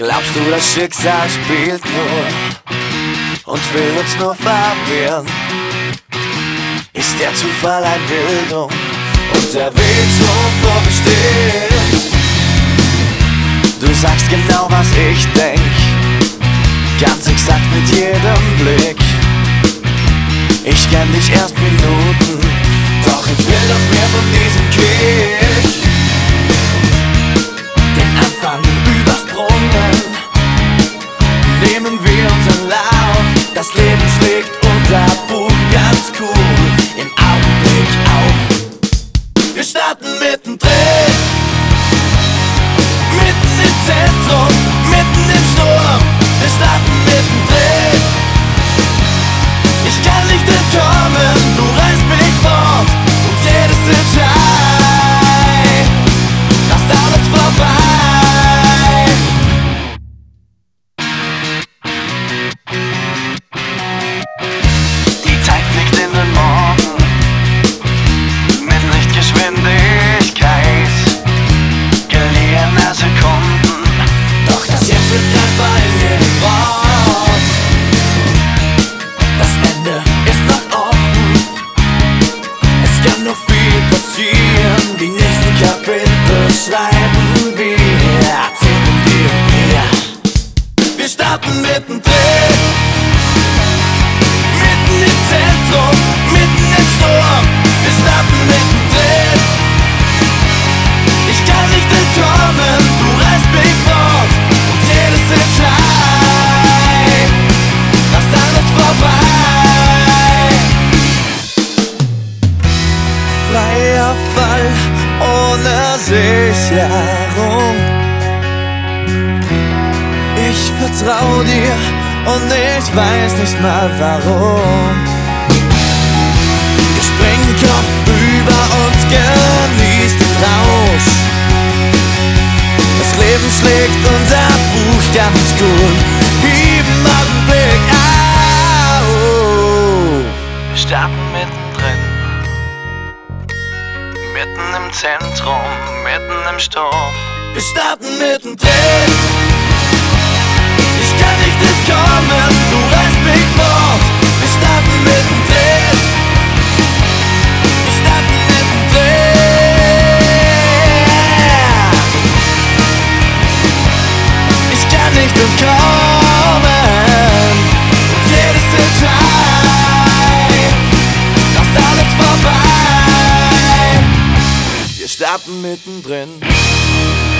Glaubst du, das Schicksal spielt nur und will uns nur verwirren? Ist der Zufall ein Bildung und der Weg schon vorbestimmt? Du sagst genau, was ich denk, ganz exakt mit jedem Blick. Ich kenn dich erst Minuten, doch ich will noch mehr von diesem Kick. Den Anfang übersprungen, nehmen wir unseren Lauf. Das Leben schlägt unser Buch ganz cool im Augenblick auf. Wir starten mittendrin, mitten im Zentrum, mitten im Sturm. Wir starten mittendrin. Ich kann nicht entkommen, du reißt mich fort und jedes Detail rast alles vorbei. Die Zeit fliegt in den Morgen mit Lichtgeschwindigkeit, geliehene Sekunden, doch das Jetzt wird greifbar in jedem Wort. Das Ende ist noch offen, es kann noch viel passieren. Die nächsten Kapitel schreiben wir, erzählen dir und mir. Wir starten mittendrin, mitten im Zentrum, mitten im Sturm. Wir starten mittendrin. Ich kann nicht entkommen, du reißt mich fort und jedes Detail rast alles vorbei. Freier Fall ohne Sicherung. Ich vertrau dir und ich weiß nicht mal warum. Ich spring kopfüber und genieß den Rausch. Das Leben schlägt unser Buch ganz cool im Augenblick auf. Wir starten mittendrin, mitten im Zentrum, mitten im Sturm. Wir starten mittendrin. Ich kann nicht entkommen, du reißt mich fort. Wir starten mittendrin. Wir starten mittendrin. Ich kann nicht entkommen und jedes Detail rast alles vorbei. Wir starten mittendrin.